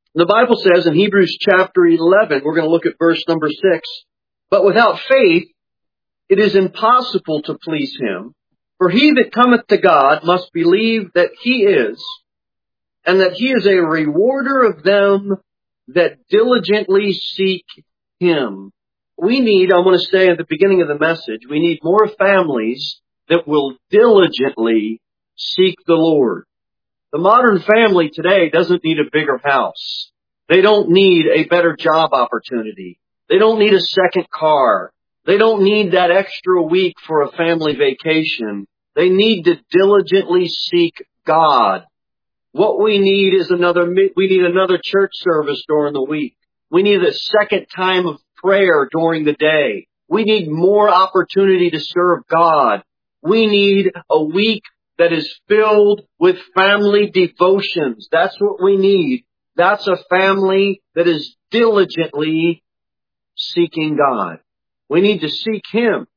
The Bible says in Hebrews chapter 11, we're going to look at verse number 6, but without faith it is impossible to please Him. For he that cometh to God must believe that He is, and that He is a rewarder of them that diligently seek Him. We need, I want to say at the beginning of the message, we need more families that will diligently seek the Lord. The modern family today doesn't need a bigger house. They don't need a better job opportunity. They don't need a second car. They don't need that extra week for a family vacation. They need to diligently seek God. What we need is another church service during the week. We need a second time of prayer during the day. We need more opportunity to serve God. We need a week that is filled with family devotions. That's what we need. That's a family that is diligently seeking God. We need to seek Him.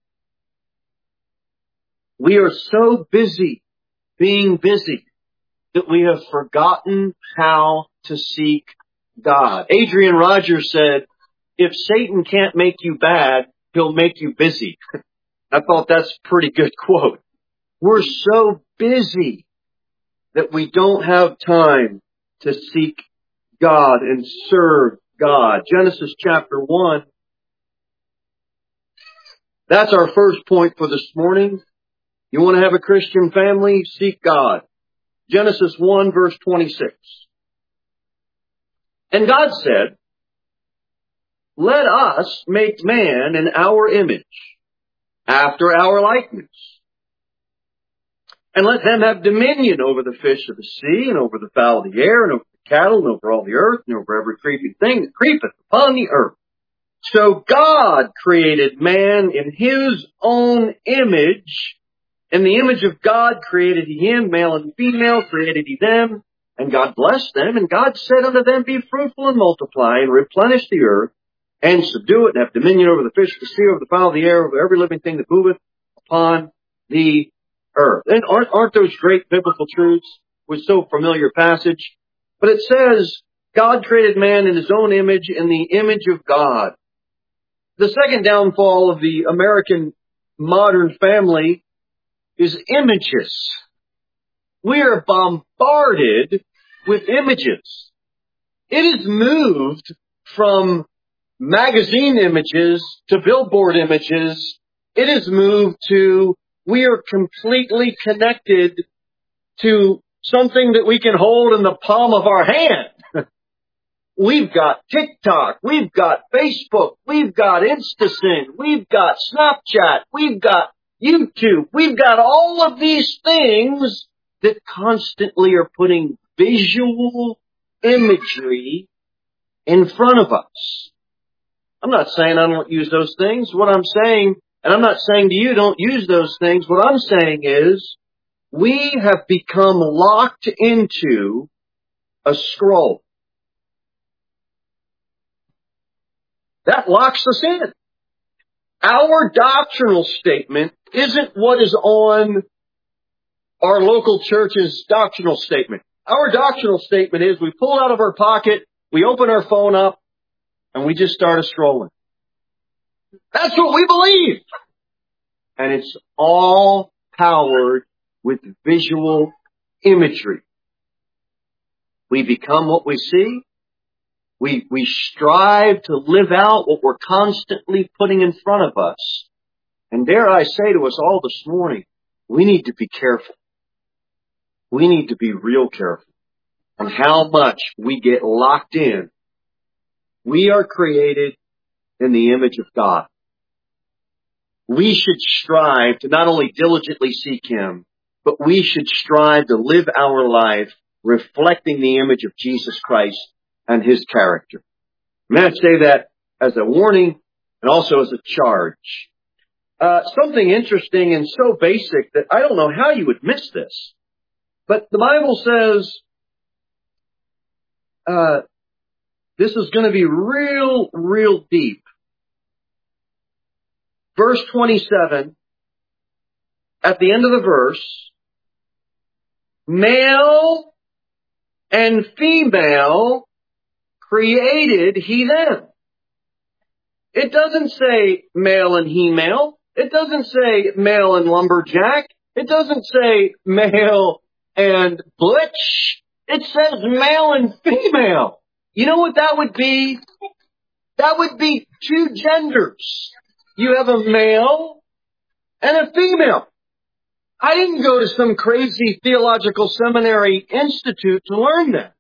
We are so busy being busy that we have forgotten how to seek God. Adrian Rogers said, if Satan can't make you bad, he'll make you busy. I thought that's a pretty good quote. We're so busy that we don't have time to seek God and serve God. Genesis chapter 1. That's our first point for this morning. You want to have a Christian family? Seek God. Genesis 1 verse 26. And God said, let us make man in our image, after our likeness. And let them have dominion over the fish of the sea, and over the fowl of the air, and over the cattle, and over all the earth, and over every creeping thing that creepeth upon the earth. So God created man in His own image. In the image of God created He him, male and female created He them. And God blessed them, and God said unto them, be fruitful and multiply, and replenish the earth, and subdue it, and have dominion over the fish of the sea, over the fowl of the air, over every living thing that moveth upon the earth. And aren't those great biblical truths? With so familiar passage. But it says, God created man in His own image, in the image of God. The second downfall of the American modern family is images. We are bombarded with images. It has moved from magazine images to billboard images. It has moved to we are completely connected to something that we can hold in the palm of our hand. We've got TikTok, we've got Facebook, we've got InstaSync, we've got Snapchat, we've got YouTube, we've got all of these things that constantly are putting visual imagery in front of us. I'm not saying I don't use those things. What I'm saying, and I'm not saying to you don't use those things, what I'm saying is we have become locked into a scroll. That locks us in. Our doctrinal statement isn't what is on our local church's doctrinal statement. Our doctrinal statement is we pull out of our pocket, we open our phone up, and we just start scrolling. That's what we believe. And it's all powered with visual imagery. We become what we see. We strive to live out what we're constantly putting in front of us. And dare I say to us all this morning, we need to be careful. We need to be real careful on how much we get locked in. We are created in the image of God. We should strive to not only diligently seek Him, but we should strive to live our life reflecting the image of Jesus Christ and His character. May I say that as a warning and also as a charge. Something interesting and so basic that I don't know how you would miss this. But the Bible says this is going to be real deep. Verse 27, at the end of the verse, male and female created he them. It doesn't say male and female. It doesn't say male and lumberjack. It doesn't say male and butch. It says male and female. You know what that would be? That would be two genders. You have a male and a female. I didn't go to some crazy theological seminary institute to learn that.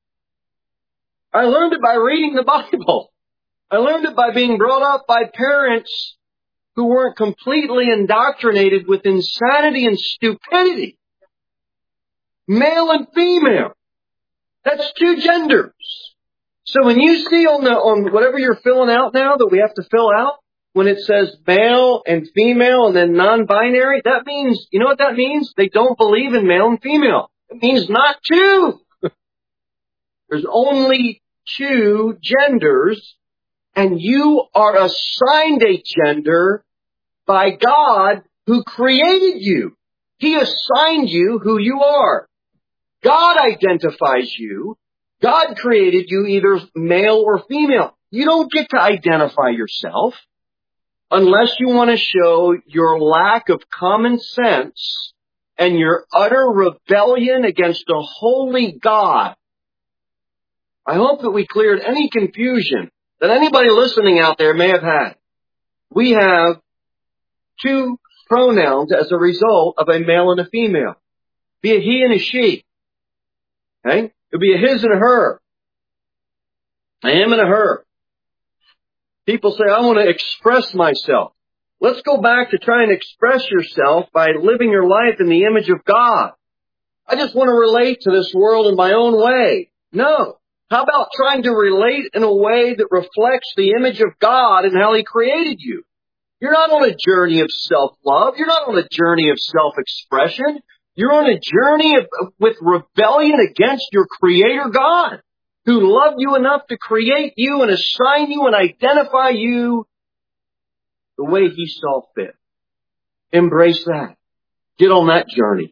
I learned it by reading the Bible. I learned it by being brought up by parents who weren't completely indoctrinated with insanity and stupidity. Male and female. That's two genders. So when you see on whatever you're filling out now that we have to fill out, when it says male and female and then non-binary, that means, you know what that means? They don't believe in male and female. It means not two. There's only two genders, and you are assigned a gender by God who created you. He assigned you who you are. God identifies you. God created you either male or female. You don't get to identify yourself unless you want to show your lack of common sense and your utter rebellion against a holy God. I hope that we cleared any confusion that anybody listening out there may have had. We have two pronouns as a result of a male and a female. Be a he and a she. Okay? It'll be a his and a her. A him and a her. People say, I want to express myself. Let's go back to try and express yourself by living your life in the image of God. I just want to relate to this world in my own way. No. How about trying to relate in a way that reflects the image of God and how He created you? You're not on a journey of self-love. You're not on a journey of self-expression. You're on a journey with rebellion against your Creator God, who loved you enough to create you and assign you and identify you the way He saw fit. Embrace that. Get on that journey.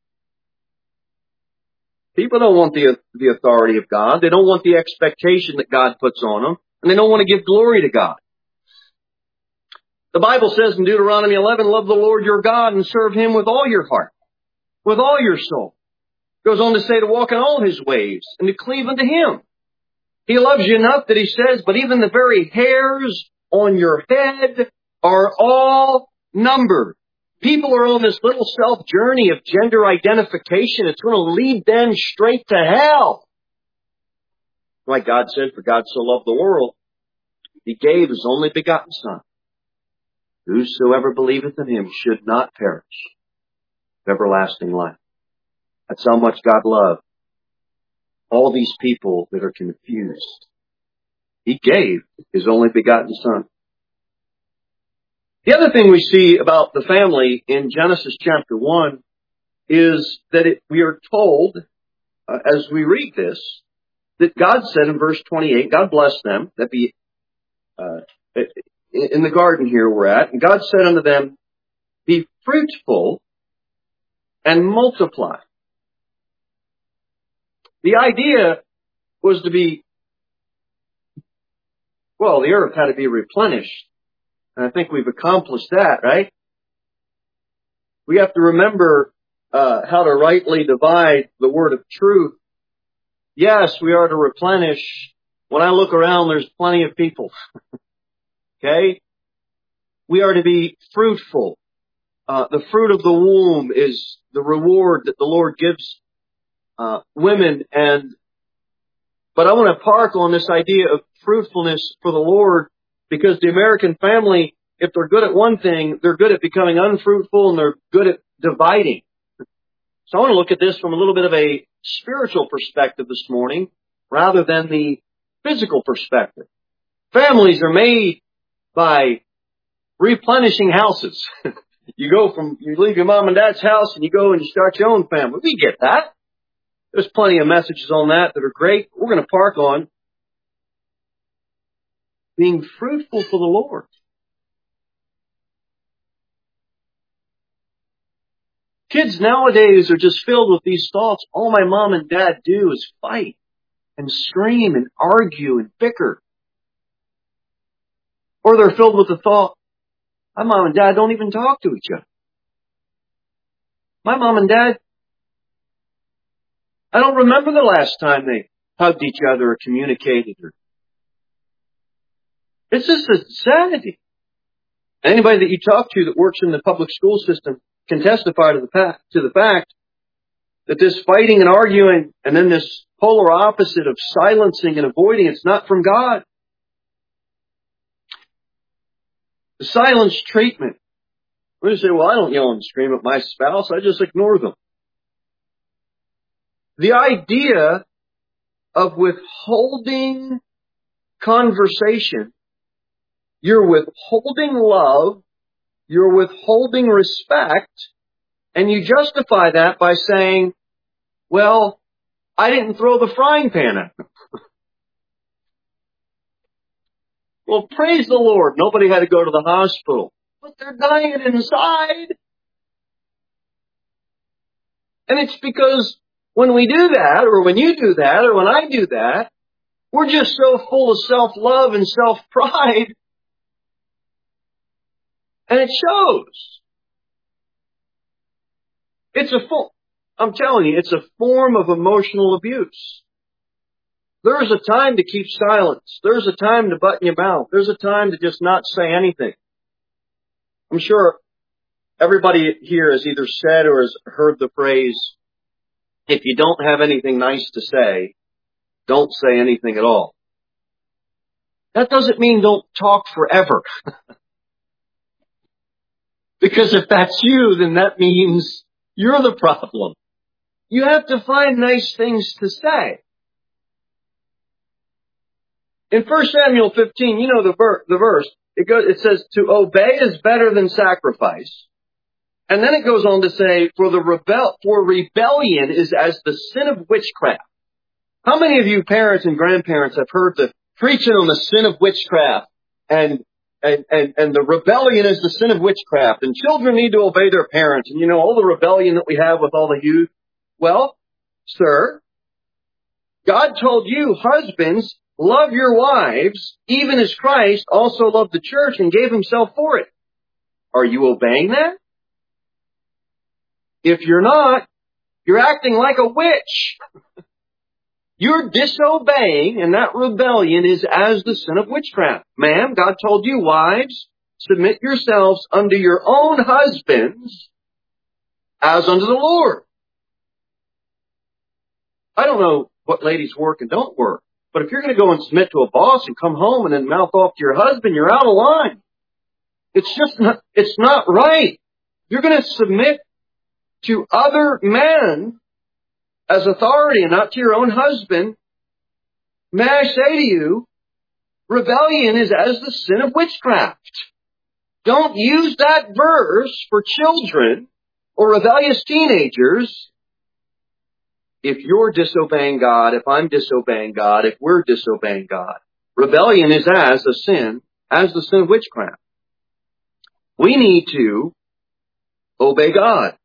People don't want the authority of God. They don't want the expectation that God puts on them. And they don't want to give glory to God. The Bible says in Deuteronomy 11, love the Lord your God and serve Him with all your heart, with all your soul. It goes on to say to walk in all His ways and to cleave unto Him. He loves you enough that He says, but even the very hairs on your head are all numbered. People are on this little self-journey of gender identification. It's going to lead them straight to hell. Like God said, for God so loved the world, He gave His only begotten Son. Whosoever believeth in Him should not perish, but everlasting life. That's how much God loved all these people that are confused. He gave His only begotten Son. The other thing we see about the family in Genesis chapter 1 is that we are told, as we read this, that God said in verse 28, God blessed them, that be in the garden here we're at, and God said unto them, be fruitful and multiply. The idea was to be, well, the earth had to be replenished. And I think we've accomplished that, right? We have to remember how to rightly divide the word of truth. Yes, we are to replenish. When I look around, there's plenty of people. Okay? We are to be fruitful. The fruit of the womb is the reward that the Lord gives women. But I want to park on this idea of fruitfulness for the Lord, because the American family, if they're good at one thing, they're good at becoming unfruitful and they're good at dividing. So I want to look at this from a little bit of a spiritual perspective this morning rather than the physical perspective. Families are made by replenishing houses. You leave your mom and dad's house and you go and you start your own family. We get that. There's plenty of messages on that are great. We're going to park on being fruitful for the Lord. Kids nowadays are just filled with these thoughts. All my mom and dad do is fight. and scream and argue and bicker. Or they're filled with the thought, my mom and dad don't even talk to each other. My mom and dad, I don't remember the last time they hugged each other or communicated. It's just a insanity. Anybody that you talk to that works in the public school system can testify to the fact that this fighting and arguing and then this polar opposite of silencing and avoiding, it's not from God. The silence treatment. We say, well, I don't yell and scream at my spouse. I just ignore them. The idea of withholding conversation, you're withholding love, you're withholding respect, and you justify that by saying, well, I didn't throw the frying pan at them. Well, praise the Lord. Nobody had to go to the hospital. But they're dying inside. And it's because when we do that, or when you do that, or when I do that, we're just so full of self-love and self-pride. And it shows. I'm telling you, it's a form of emotional abuse. There's a time to keep silence. There's a time to button your mouth. There's a time to just not say anything. I'm sure everybody here has either said or has heard the phrase, if you don't have anything nice to say, don't say anything at all. That doesn't mean don't talk forever. Because if that's you, then that means you're the problem. You have to find nice things to say. In 1 Samuel 15, you know the verse. It says, to obey is better than sacrifice. And then it goes on to say, for rebellion is as the sin of witchcraft. How many of you parents and grandparents have heard the preaching on the sin of witchcraft and the rebellion is the sin of witchcraft and children need to obey their parents and all the rebellion that we have with all the youth? Well, sir, God told you, husbands, love your wives, even as Christ also loved the church and gave himself for it. Are you obeying that? If you're not, you're acting like a witch. You're disobeying, and that rebellion is as the sin of witchcraft. Ma'am, God told you, wives, submit yourselves unto your own husbands as unto the Lord. I don't know what ladies work and don't work, but if you're going to go and submit to a boss and come home and then mouth off to your husband, you're out of line. It's not right. You're going to submit to other men as authority and not to your own husband. May I say to you, rebellion is as the sin of witchcraft. Don't use that verse for children or rebellious teenagers. If you're disobeying God, if I'm disobeying God, if we're disobeying God, rebellion is as the sin of witchcraft. We need to obey God.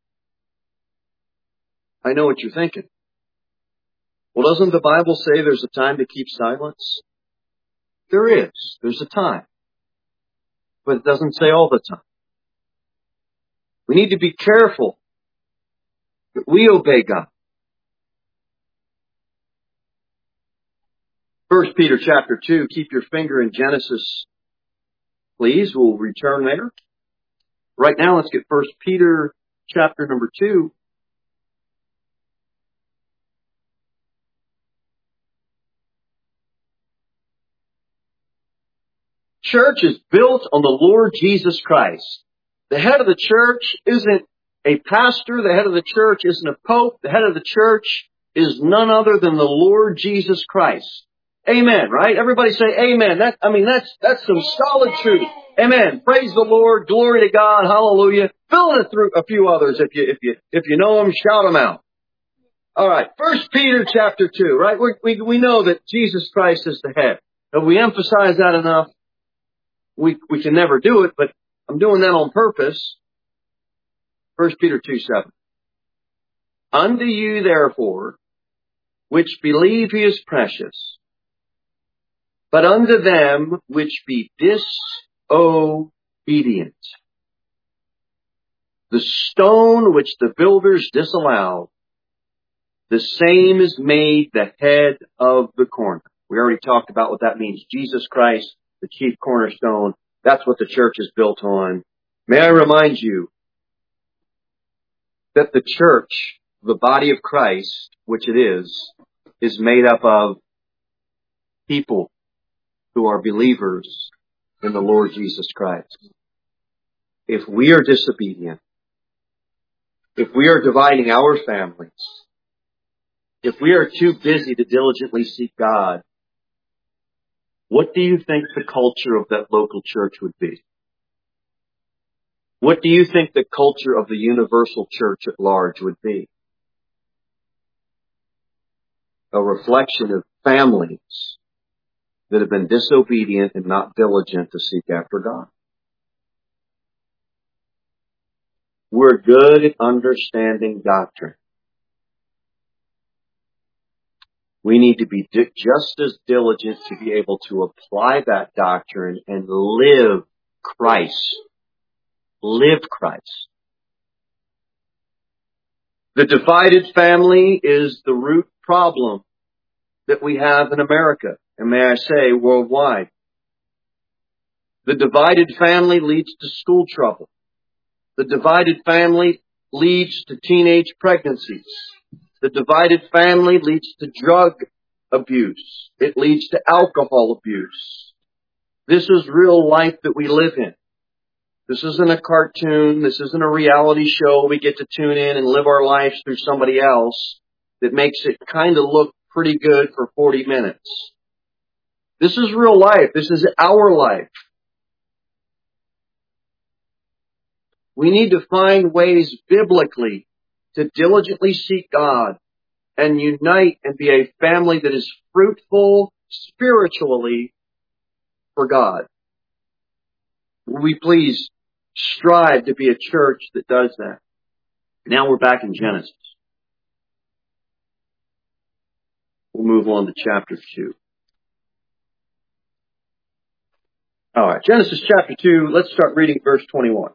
I know what you're thinking. Well, doesn't the Bible say there's a time to keep silence? There is. There's a time. But it doesn't say all the time. We need to be careful that we obey God. 1 Peter chapter 2, keep your finger in Genesis, please. We'll return there. Right now, let's get 1 Peter chapter number 2. Church is built on the Lord Jesus Christ. The head of the church isn't a pastor. The head of the church isn't a pope. The head of the church is none other than the Lord Jesus Christ. Amen, right? Everybody say amen. That's some solid truth. Amen. Praise the Lord. Glory to God. Hallelujah. Fill in through a few others if you know them, shout them out. All right. 1 Peter chapter 2, right? We know that Jesus Christ is the head. If we emphasize that enough, we can never do it, but I'm doing that on purpose. 1 Peter 2:7. Unto you, therefore, which believe he is precious. But unto them which be disobedient, the stone which the builders disallowed, the same is made the head of the corner. We already talked about what that means. Jesus Christ, the chief cornerstone. That's what the church is built on. May I remind you that the church, the body of Christ, which it is made up of people who are believers in the Lord Jesus Christ. If we are disobedient, if we are dividing our families, if we are too busy to diligently seek God, what do you think the culture of that local church would be? What do you think the culture of the universal church at large would be? A reflection of families that have been disobedient and not diligent to seek after God. We're good at understanding doctrine. We need to be just as diligent to be able to apply that doctrine and live Christ. Live Christ. The divided family is the root problem that we have in America, and may I say worldwide. The divided family leads to school trouble. The divided family leads to teenage pregnancies. The divided family leads to drug abuse. It leads to alcohol abuse. This is real life that we live in. This isn't a cartoon. This isn't a reality show we get to tune in and live our lives through somebody else that makes it kind of look pretty good for 40 minutes. This is real life. This is our life. We need to find ways biblically to diligently seek God and unite and be a family that is fruitful spiritually for God. Will we please strive to be a church that does that? Now we're back in Genesis. We'll move on to chapter 2. All right, Genesis chapter 2, let's start reading verse 21.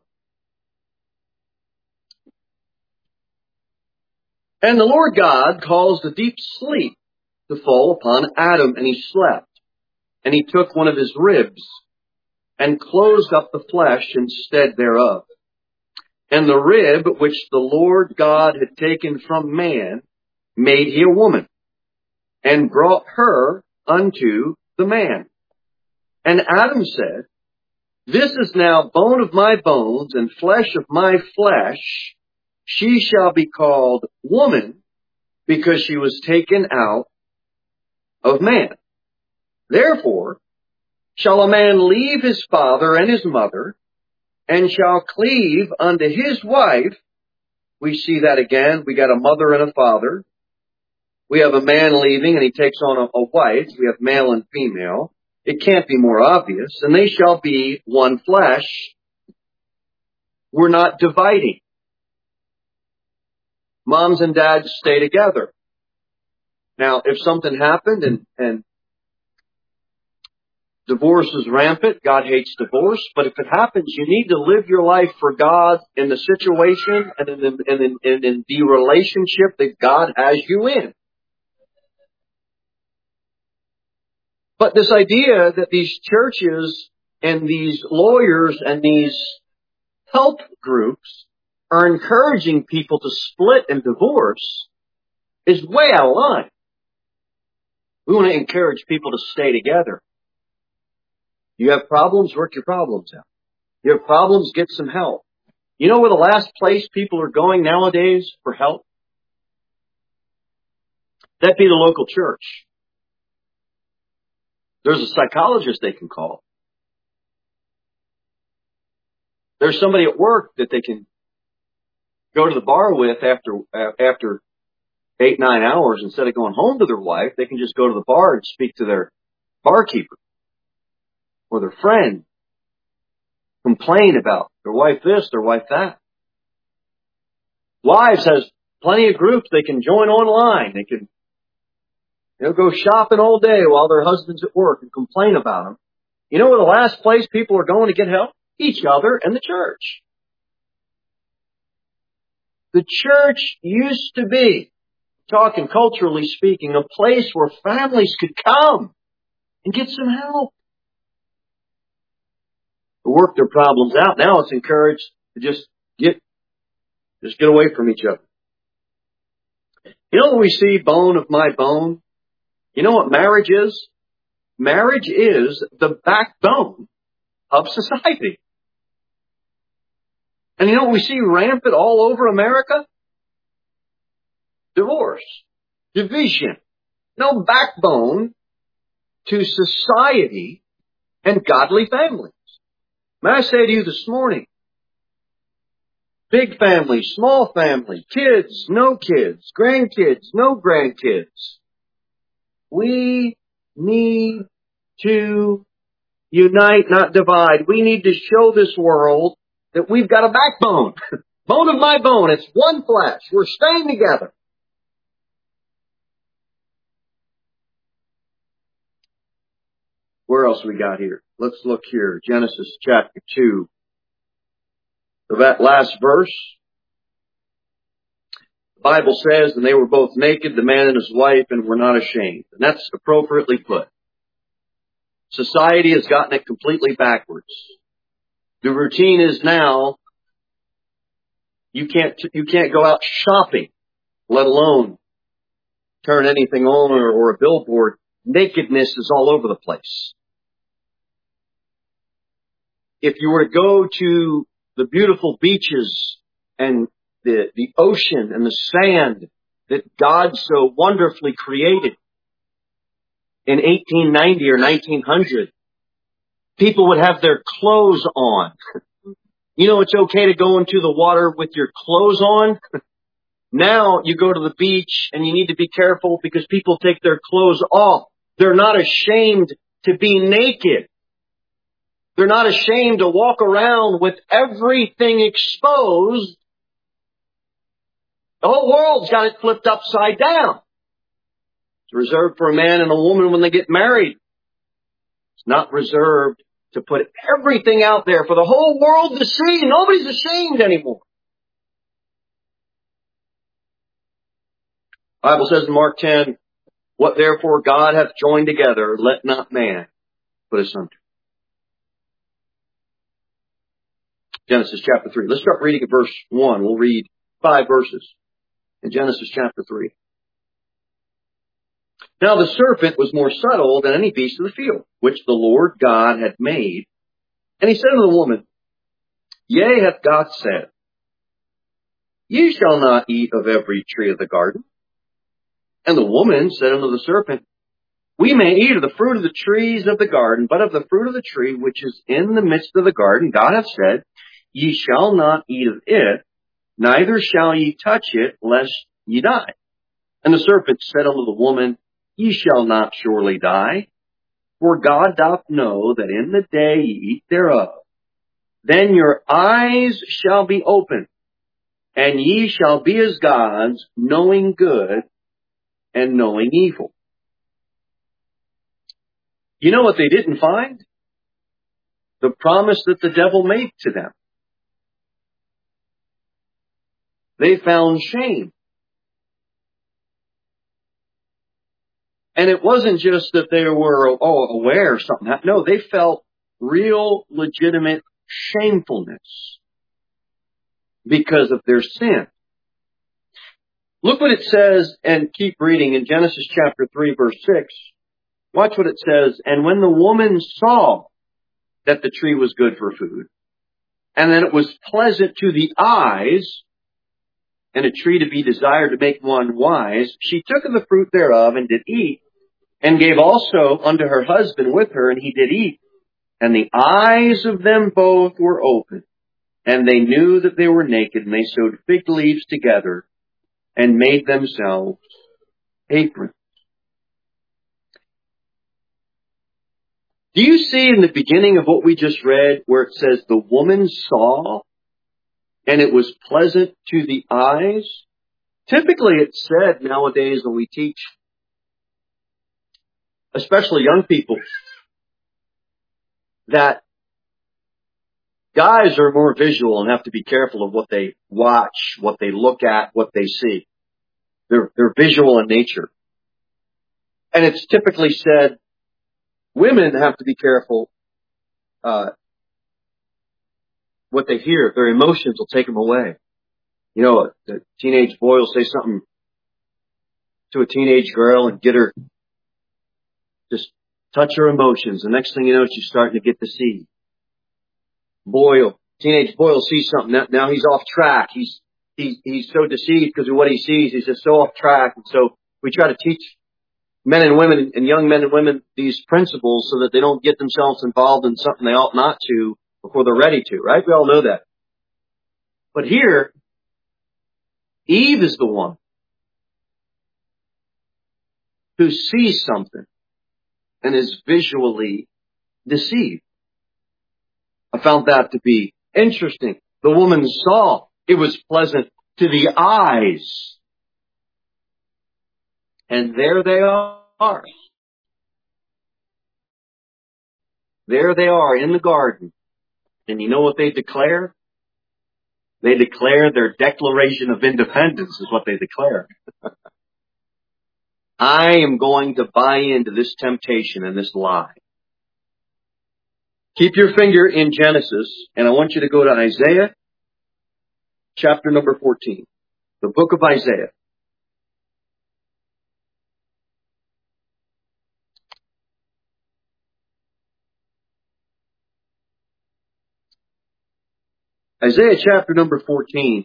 And the Lord God caused a deep sleep to fall upon Adam, and he slept. And he took one of his ribs and closed up the flesh instead thereof. And the rib which the Lord God had taken from man made he a woman, and brought her unto the man. And Adam said, This is now bone of my bones and flesh of my flesh. She shall be called woman, because she was taken out of man. Therefore shall a man leave his father and his mother, and shall cleave unto his wife. We see that again. We got a mother and a father. We have a man leaving, and he takes on a wife. We have male and female. It can't be more obvious. And they shall be one flesh. We're not dividing. Moms and dads stay together. Now, if something happened and divorce is rampant, God hates divorce. But if it happens, you need to live your life for God in the situation and in the relationship that God has you in. But this idea that these churches and these lawyers and these help groups are encouraging people to split and divorce is way out of line. We want to encourage people to stay together. You have problems, work your problems out. You have problems, get some help. You know where the last place people are going nowadays for help? That'd be the local church. There's a psychologist they can call. There's somebody at work that they can go to the bar with after 8-9 hours. Instead of going home to their wife, they can just go to the bar and speak to their barkeeper or their friend. Complain about their wife this, their wife that. Wives has plenty of groups they can join online. They can They'll go shopping all day while their husband's at work and complain about them. You know where the last place people are going to get help? Each other and the church. The church used to be, talking culturally speaking, a place where families could come and get some help. To work their problems out. Now it's encouraged to just get away from each other. You know what we see, bone of my bone? You know what marriage is? Marriage is the backbone of society. And you know what we see rampant all over America? Divorce. Division. No backbone to society and godly families. May I say to you this morning, big family, small family, kids, no kids, grandkids, no grandkids. We need to unite, not divide. We need to show this world that we've got a backbone. Bone of my bone. It's one flesh. We're staying together. Where else we got here? Let's look here. Genesis chapter 2. So that last verse, the Bible says, and they were both naked, the man and his wife, and were not ashamed. And that's appropriately put. Society has gotten it completely backwards. The routine is now, you can't go out shopping, let alone turn anything on or a billboard. Nakedness is all over the place. If you were to go to the beautiful beaches and the ocean and the sand that God so wonderfully created in 1890 or 1900, people would have their clothes on. You know, it's okay to go into the water with your clothes on. Now you go to the beach and you need to be careful because people take their clothes off. They're not ashamed to be naked. They're not ashamed to walk around with everything exposed. The whole world's got it flipped upside down. It's reserved for a man and a woman when they get married. It's not reserved to put everything out there for the whole world to see. Nobody's ashamed anymore. The Bible says in Mark 10, what therefore God hath joined together, let not man put asunder. Genesis chapter 3. Let's start reading at verse 1. We'll read 5 verses in Genesis chapter 3. Now the serpent was more subtle than any beast of the field, which the Lord God had made. And he said unto the woman, Yea, hath God said, Ye shall not eat of every tree of the garden. And the woman said unto the serpent, We may eat of the fruit of the trees of the garden, but of the fruit of the tree which is in the midst of the garden, God hath said, Ye shall not eat of it, neither shall ye touch it, lest ye die. And the serpent said unto the woman, Ye shall not surely die, for God doth know that in the day ye eat thereof, then your eyes shall be opened, and ye shall be as gods, knowing good and knowing evil. You know what they didn't find? The promise that the devil made to them. They found shame. And it wasn't just that they were, aware of something. No, they felt real, legitimate shamefulness because of their sin. Look what it says, and keep reading in Genesis chapter 3, verse 6. Watch what it says. And when the woman saw that the tree was good for food, and that it was pleasant to the eyes, and a tree to be desired to make one wise, she took of the fruit thereof and did eat, and gave also unto her husband with her, and he did eat. And the eyes of them both were opened, and they knew that they were naked, and they sewed fig leaves together, and made themselves aprons. Do you see in the beginning of what we just read where it says the woman saw and it was pleasant to the eyes? Typically it's said nowadays when we teach especially young people, that guys are more visual and have to be careful of what they watch, what they look at, what they see. They're visual in nature. And it's typically said women have to be careful what they hear. Their emotions will take them away. You know, a teenage boy will say something to a teenage girl and get her, just touch her emotions. The next thing you know, she's starting to get the seed. Teenage boy will see something. Now he's off track. He's so deceived because of what he sees. He's just so off track. And so we try to teach men and women and young men and women these principles so that they don't get themselves involved in something they ought not to before they're ready to, right? We all know that. But here, Eve is the one who sees something and is visually deceived. I found that to be interesting. The woman saw it was pleasant to the eyes. And there they are. There they are in the garden. And you know what they declare? They declare their Declaration of Independence is what they declare. I am going to buy into this temptation and this lie. Keep your finger in Genesis, and I want you to go to Isaiah, chapter number 14. The book of Isaiah. Isaiah chapter number 14.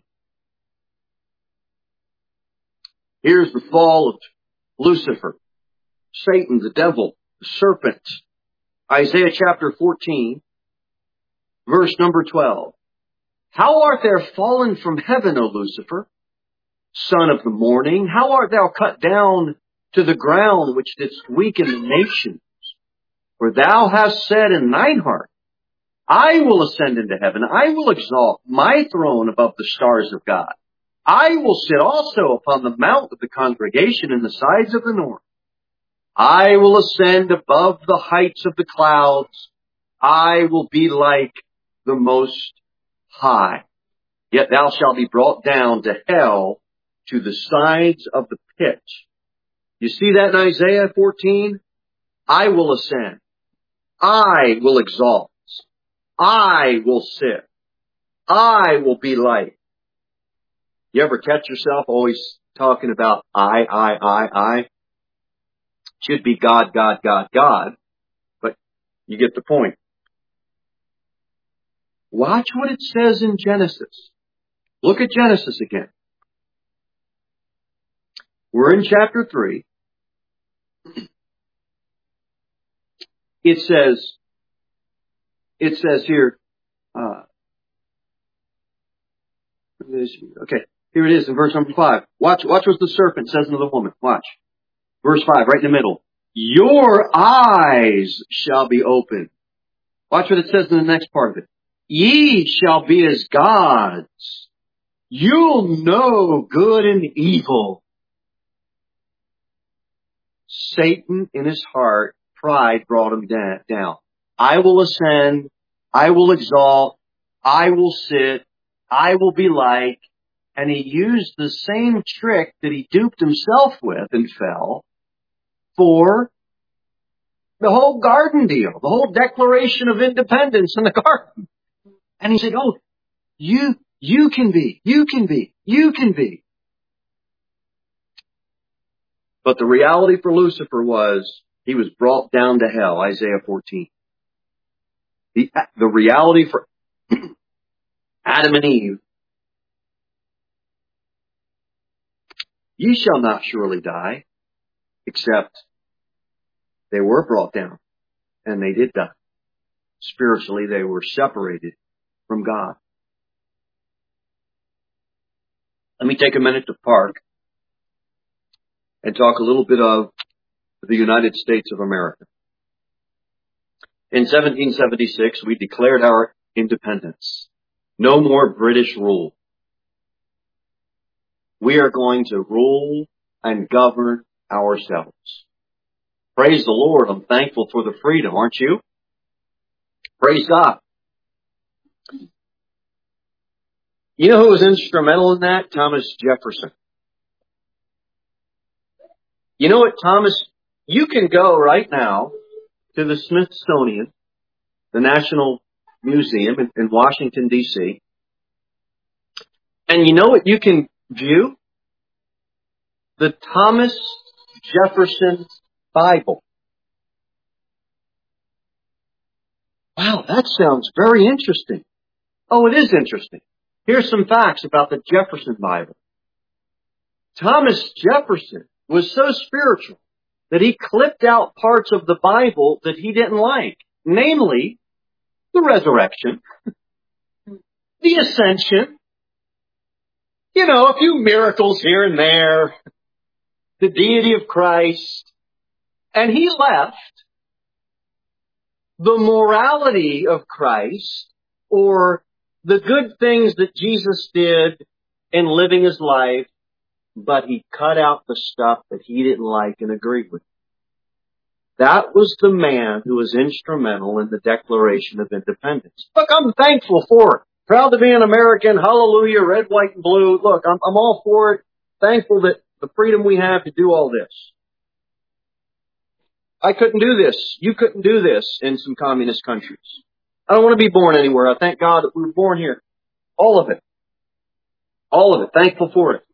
Here's the fall of Lucifer, Satan, the devil, the serpent. Isaiah chapter 14, verse number 12. How art thou fallen from heaven, O Lucifer, son of the morning? How art thou cut down to the ground, which didst weaken the nations? For thou hast said in thine heart, I will ascend into heaven. I will exalt my throne above the stars of God. I will sit also upon the mount of the congregation in the sides of the north. I will ascend above the heights of the clouds. I will be like the Most High. Yet thou shalt be brought down to hell, to the sides of the pit. You see that in Isaiah 14? I will ascend. I will exalt. I will sit. I will be like. You ever catch yourself always talking about I? Should be God, God, God, God. But you get the point. Watch what it says in Genesis. Look at Genesis again. We're in chapter 3. It says here, okay, here it is in verse number 5. Watch what the serpent says unto the woman. Watch. Verse 5, right in the middle. Your eyes shall be opened. Watch what it says in the next part of it. Ye shall be as gods. You'll know good and evil. Satan in his heart, pride brought him down. I will ascend. I will exalt. I will sit. I will be like. And he used the same trick that he duped himself with and fell for the whole garden deal, the whole Declaration of Independence in the garden. And he said, oh, you can be. But the reality for Lucifer was he was brought down to hell, Isaiah 14. The reality for Adam and Eve, ye shall not surely die, except they were brought down, and they did die. Spiritually, they were separated from God. Let me take a minute to park and talk a little bit of the United States of America. In 1776, we declared our independence. No more British rule. We are going to rule and govern ourselves. Praise the Lord. I'm thankful for the freedom, aren't you? Praise God. You know who was instrumental in that? Thomas Jefferson. You know what, Thomas? You can go right now to the Smithsonian, the National Museum in Washington, D.C., and you know what you can view? The Thomas Jefferson Bible. Wow, that sounds very interesting. Oh, it is interesting. Here's some facts about the Jefferson Bible. Thomas Jefferson was so spiritual that he clipped out parts of the Bible that he didn't like. Namely, the resurrection, the ascension, you know, a few miracles here and there, the deity of Christ. And he left the morality of Christ, or the good things that Jesus did in living his life, but he cut out the stuff that he didn't like and agreed with. That was the man who was instrumental in the Declaration of Independence. Look, I'm thankful for it. Proud to be an American. Hallelujah. Red, white, and blue. Look, I'm all for it. Thankful that the freedom we have to do all this. I couldn't do this. You couldn't do this in some communist countries. I don't want to be born anywhere. I thank God that we were born here. All of it. All of it. Thankful for it.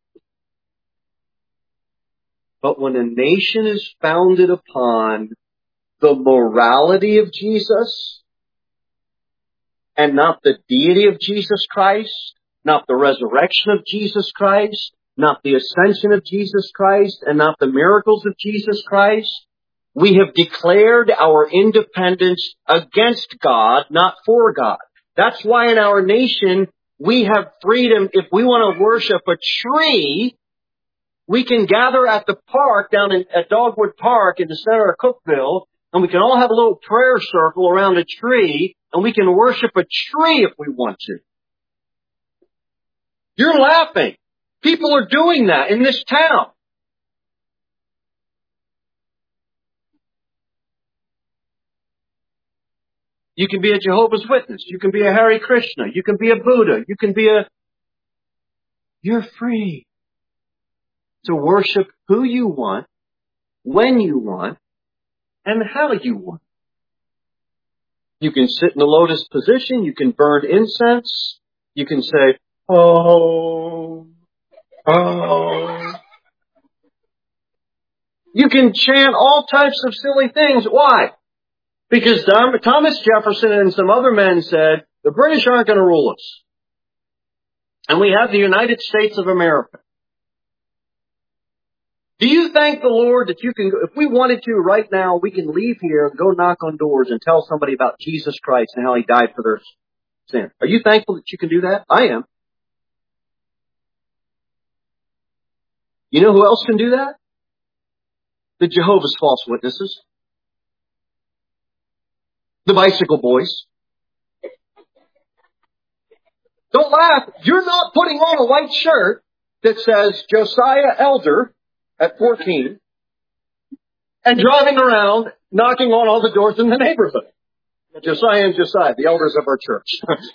But when a nation is founded upon the morality of Jesus and not the deity of Jesus Christ, not the resurrection of Jesus Christ, not the ascension of Jesus Christ, and not the miracles of Jesus Christ, we have declared our independence against God, not for God. That's why in our nation we have freedom. If we want to worship a tree, we can gather at the park down at Dogwood Park in the center of Cookeville, and we can all have a little prayer circle around a tree, and we can worship a tree if we want to. You're laughing. People are doing that in this town. You can be a Jehovah's Witness. You can be a Hare Krishna. You can be a Buddha. You can be You're free to worship who you want, when you want, and how you want. You can sit in the lotus position. You can burn incense. You can say, oh, oh. You can chant all types of silly things. Why? Because Thomas Jefferson and some other men said, the British aren't going to rule us. And we have the United States of America. Do you thank the Lord that you can, if we wanted to right now, we can leave here and go knock on doors and tell somebody about Jesus Christ and how He died for their sin? Are you thankful that you can do that? I am. You know who else can do that? The Jehovah's False Witnesses. The Bicycle Boys. Don't laugh. You're not putting on a white shirt that says Josiah Elder at 14 and driving around knocking on all the doors in the neighborhood. Josiah and Josiah, the elders of our church.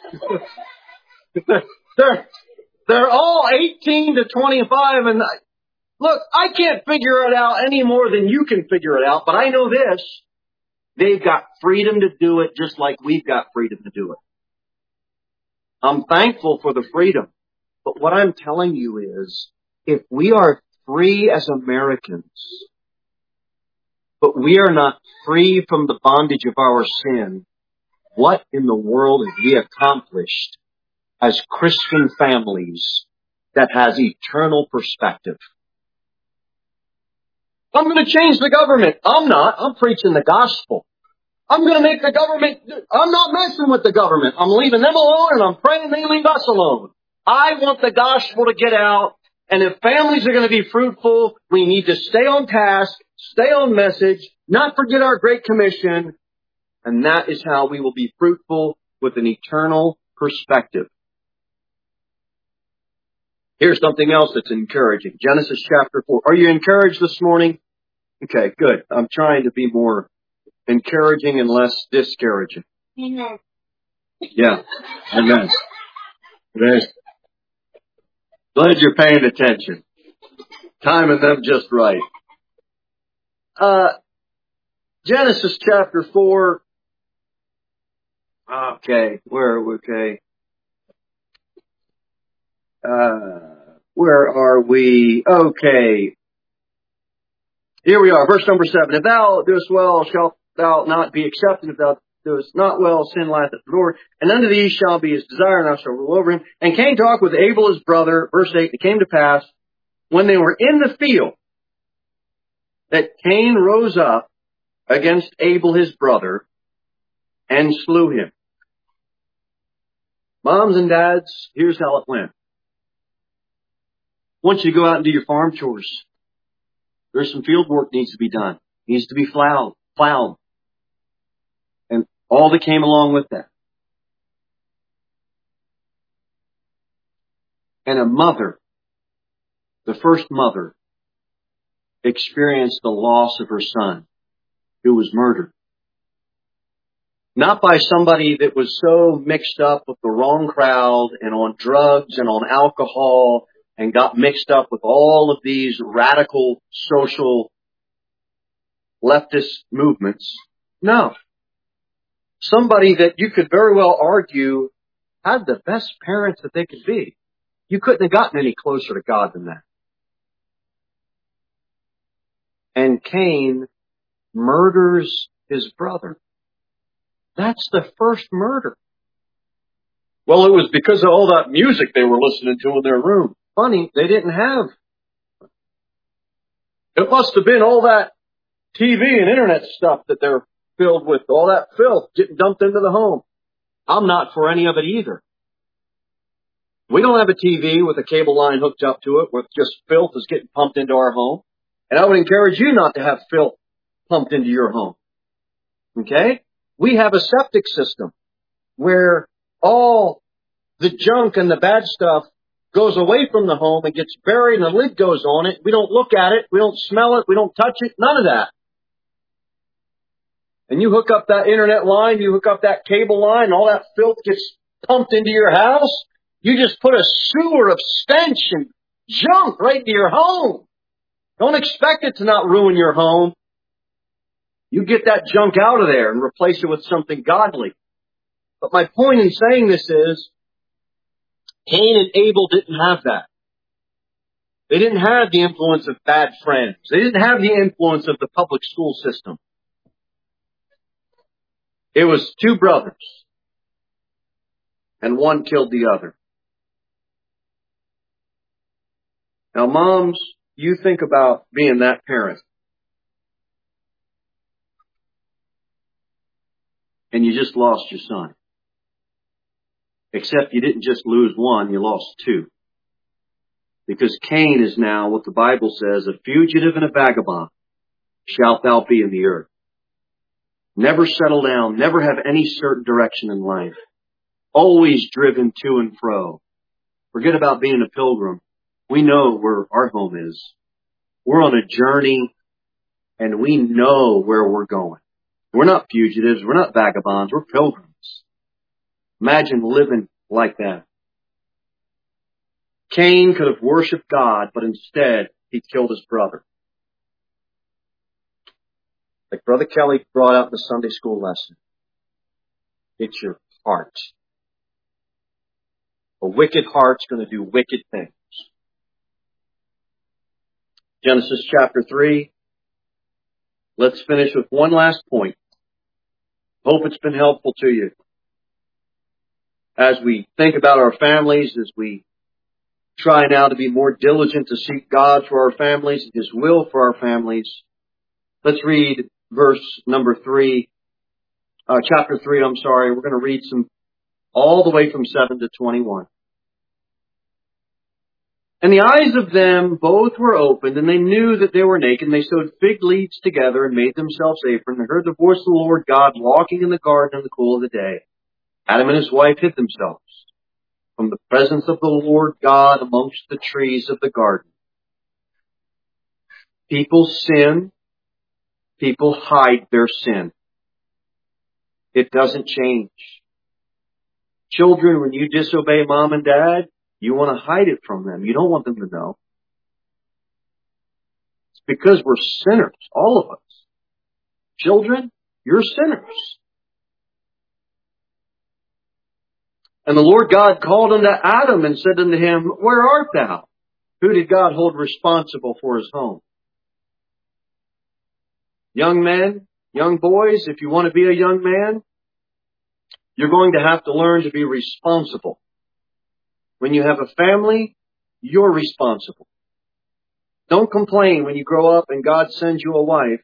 They're all 18 to 25, and look, I can't figure it out any more than you can figure it out, but I know this. They've got freedom to do it just like we've got freedom to do it. I'm thankful for the freedom. But what I'm telling you is, if we are free as Americans, but we are not free from the bondage of our sin, what in the world have we accomplished as Christian families that has eternal perspective? I'm going to change the government. I'm not. I'm preaching the gospel. I'm going to make the government, I'm not messing with the government. I'm leaving them alone, and I'm praying they leave us alone. I want the gospel to get out, and if families are going to be fruitful, we need to stay on task, stay on message, not forget our Great Commission, and that is how we will be fruitful with an eternal perspective. Here's something else that's encouraging. Genesis chapter 4. Are you encouraged this morning? Okay, good. I'm trying to be more encouraging and less discouraging. Amen. Yeah. Amen. There's, glad you're paying attention. Timing them just right. Genesis chapter 4. Okay, okay. Where are we? Okay. Here we are, verse number 7. If thou doest well, shalt thou not be accepted. If thou doest not well, sin lieth at the door. And unto thee shall be his desire, and thou shalt rule over him. And Cain talked with Abel his brother. Verse 8, it came to pass, when they were in the field, that Cain rose up against Abel his brother, and slew him. Moms and dads, here's how it went. I want you to go out and do your farm chores. There's some field work needs to be done. Needs to be plowed. And all that came along with that. And a mother, the first mother, experienced the loss of her son, who was murdered. Not by somebody that was so mixed up with the wrong crowd and on drugs and on alcohol and got mixed up with all of these radical social leftist movements. No. Somebody that you could very well argue had the best parents that they could be. You couldn't have gotten any closer to God than that. And Cain murders his brother. That's the first murder. Well, it was because of all that music they were listening to in their room. Funny, they didn't have. It must have been all that TV and internet stuff that they're filled with, all that filth getting dumped into the home. I'm not for any of it either. We don't have a TV with a cable line hooked up to it with just filth is getting pumped into our home. And I would encourage you not to have filth pumped into your home. Okay? We have a septic system where all the junk and the bad stuff goes away from the home and gets buried and the lid goes on it. We don't look at it. We don't smell it. We don't touch it. None of that. And you hook up that internet line, you hook up that cable line, and all that filth gets pumped into your house. You just put a sewer of stench and junk right into your home. Don't expect it to not ruin your home. You get that junk out of there and replace it with something godly. But my point in saying this is, Cain and Abel didn't have that. They didn't have the influence of bad friends. They didn't have the influence of the public school system. It was two brothers, and one killed the other. Now, moms, you think about being that parent. And you just lost your son. Except you didn't just lose one, you lost two. Because Cain is now, what the Bible says, a fugitive and a vagabond shalt thou be in the earth. Never settle down, never have any certain direction in life. Always driven to and fro. Forget about being a pilgrim. We know where our home is. We're on a journey and we know where we're going. We're not fugitives. We're not vagabonds. We're pilgrims. Imagine living like that. Cain could have worshiped God, but instead he killed his brother. Like Brother Kelly brought out in the Sunday school lesson. It's your heart. A wicked heart's going to do wicked things. Genesis chapter 3. Let's finish with one last point. Hope it's been helpful to you. As we think about our families, as we try now to be more diligent to seek God for our families, His will for our families. Let's read verse number 3, chapter 3, We're going to read some all the way from 7 to 21. And the eyes of them both were opened, and they knew that they were naked, and they sewed fig leaves together and made themselves aprons. They heard the voice of the Lord God walking in the garden in the cool of the day. Adam and his wife hid themselves from the presence of the Lord God amongst the trees of the garden. People sin People hide their sin. It doesn't change. Children, when you disobey mom and dad, you want to hide it from them. You don't want them to know. It's because we're sinners, all of us. Children, you're sinners. And the Lord God called unto Adam and said unto him, Where art thou? Who did God hold responsible for his home? Young men, young boys, if you want to be a young man, you're going to have to learn to be responsible. When you have a family, you're responsible. Don't complain when you grow up and God sends you a wife.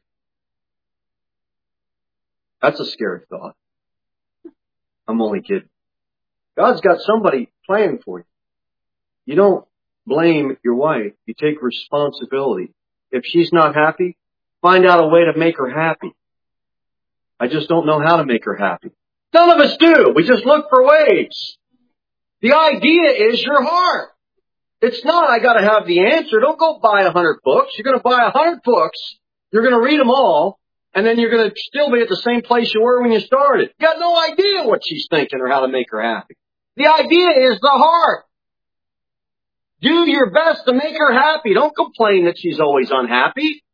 That's a scary thought. I'm only kidding. God's got somebody planned for you. You don't blame your wife. You take responsibility. If she's not happy, find out a way to make her happy. I just don't know how to make her happy. None of us do. We just look for ways. The idea is your heart. It's not, I got to have the answer. Don't go buy 100 books. You're going to buy 100 books. You're going to read them all. And then you're going to still be at the same place you were when you started. You got no idea what she's thinking or how to make her happy. The idea is the heart. Do your best to make her happy. Don't complain that she's always unhappy.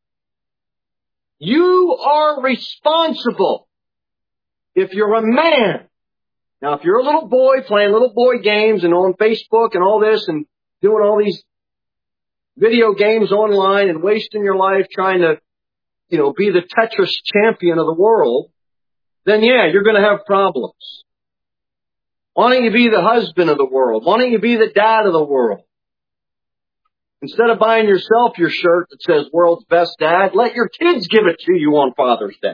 You are responsible. If you're a man. Now, if you're a little boy playing little boy games and on Facebook and all this and doing all these video games online and wasting your life trying to, be the Tetris champion of the world, then yeah, you're going to have problems. Why don't you be the husband of the world? Why don't you be the dad of the world? Instead of buying yourself your shirt that says world's best dad, let your kids give it to you on Father's Day.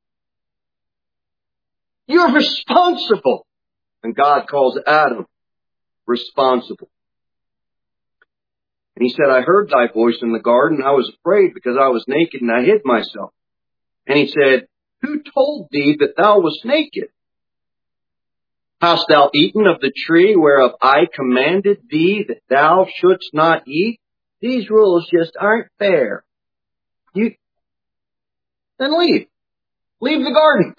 You're responsible. And God calls Adam responsible. And he said, I heard thy voice in the garden. I was afraid because I was naked and I hid myself. And he said, Who told thee that thou wast naked? Hast thou eaten of the tree whereof I commanded thee that thou shouldst not eat? These rules just aren't fair. Then leave. Leave the garden.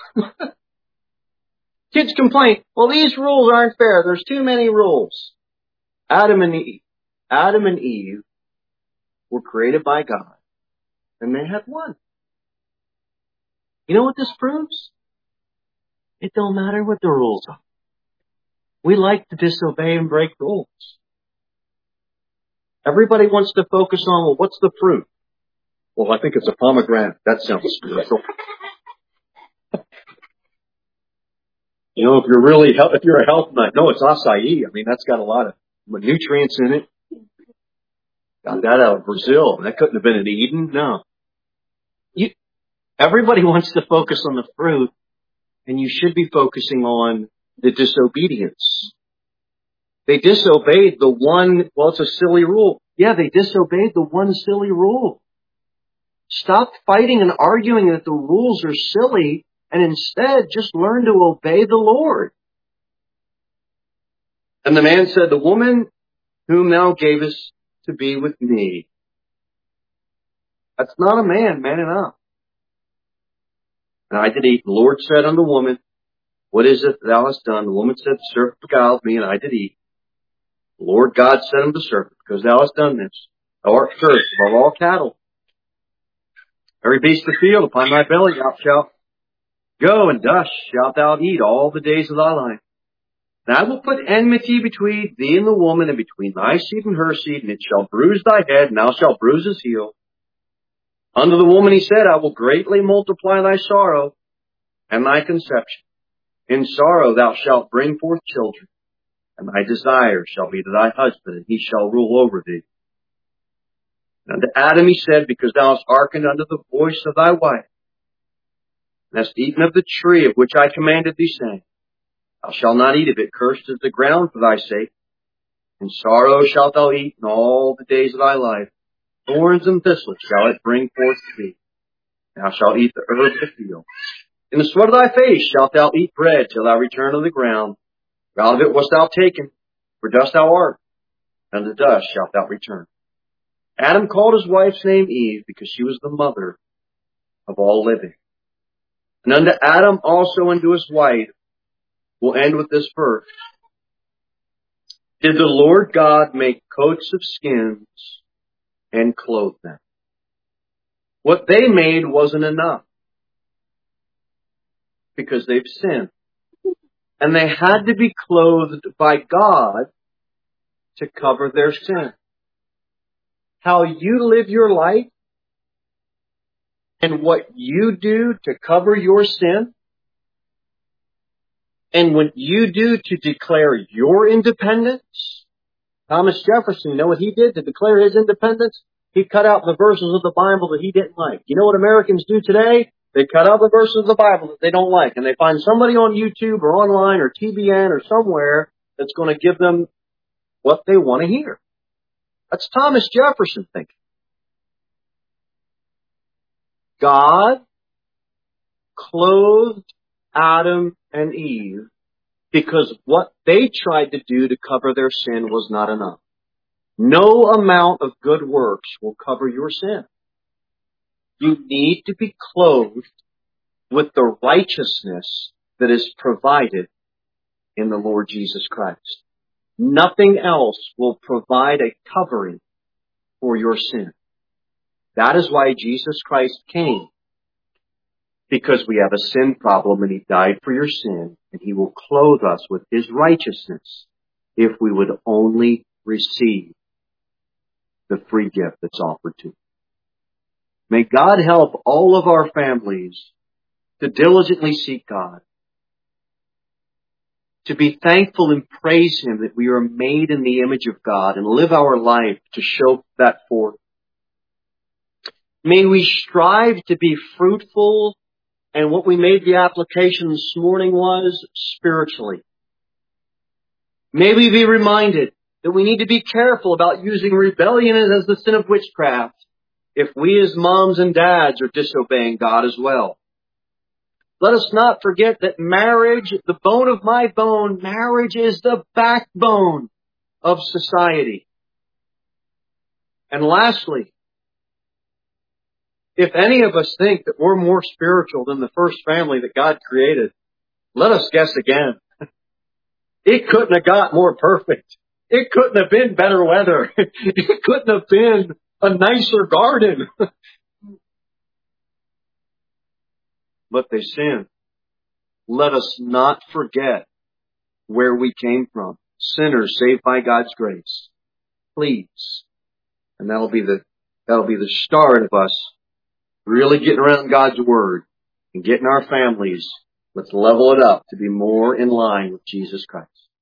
Kids complain, well, these rules aren't fair. There's too many rules. Adam and Eve were created by God, and they had one. You know what this proves? It don't matter what the rules are. We like to disobey and break rules. Everybody wants to focus on, well, what's the fruit? Well, I think it's a pomegranate. That sounds spiritual. If you're a health nut, no, it's acai. I mean, that's got a lot of nutrients in it. Got that out of Brazil. That couldn't have been in Eden. No. Everybody wants to focus on the fruit, and you should be focusing on the disobedience. They disobeyed the one, well, it's a silly rule. Yeah, they disobeyed the one silly rule. Stop fighting and arguing that the rules are silly, and instead just learn to obey the Lord. And the man said, The woman whom thou gavest to be with me. That's not a man enough. And I did eat. The Lord said unto the woman, What is it thou hast done? The woman said, The serpent beguiled me, and I did eat. The Lord God said unto the serpent, Because thou hast done this, thou art cursed above all cattle. Every beast of the field upon thy belly thou shalt go, and dust shalt thou eat all the days of thy life. And I will put enmity between thee and the woman, and between thy seed and her seed, and it shall bruise thy head, and thou shalt bruise his heel. Unto the woman he said, I will greatly multiply thy sorrow and thy conception. In sorrow thou shalt bring forth children, and thy desire shall be to thy husband, and he shall rule over thee. And unto Adam he said, Because thou hast hearkened unto the voice of thy wife, and hast eaten of the tree of which I commanded thee, saying, Thou shalt not eat of it. Cursed is the ground for thy sake. In sorrow shalt thou eat in all the days of thy life. Thorns and thistles shall it bring forth to thee. Thou shalt eat the herb of the field. In the sweat of thy face shalt thou eat bread till thou return to the ground. For out of it wast thou taken, for dust thou art, and to dust shalt thou return. Adam called his wife's name Eve, because she was the mother of all living. And unto Adam also and to his wife, we'll end with this verse, did the Lord God make coats of skins and clothe them. What they made wasn't enough, because they've sinned. And they had to be clothed by God to cover their sin. How you live your life and what you do to cover your sin, and what you do to declare your independence. Thomas Jefferson, you know what he did to declare his independence? He cut out the verses of the Bible that he didn't like. You know what Americans do today? They cut out the verses of the Bible that they don't like, and they find somebody on YouTube or online or TBN or somewhere that's going to give them what they want to hear. That's Thomas Jefferson thinking. God clothed Adam and Eve because what they tried to do to cover their sin was not enough. No amount of good works will cover your sin. You need to be clothed with the righteousness that is provided in the Lord Jesus Christ. Nothing else will provide a covering for your sin. That is why Jesus Christ came. Because we have a sin problem and He died for your sin, and He will clothe us with His righteousness if we would only receive the free gift that's offered to us. May God help all of our families to diligently seek God, to be thankful and praise Him that we are made in the image of God and live our life to show that forth. May we strive to be fruitful, and what we made the application this morning was spiritually. May we be reminded that we need to be careful about using rebellion as the sin of witchcraft if we as moms and dads are disobeying God as well. Let us not forget that marriage, the bone of my bone, marriage is the backbone of society. And lastly, if any of us think that we're more spiritual than the first family that God created, let us guess again. It couldn't have got more perfect. It couldn't have been better weather. It couldn't have been a nicer garden. But they sinned. Let us not forget where we came from. Sinners saved by God's grace. Please. And that'll be the start of us really getting around God's Word and getting our families. Let's level it up to be more in line with Jesus Christ.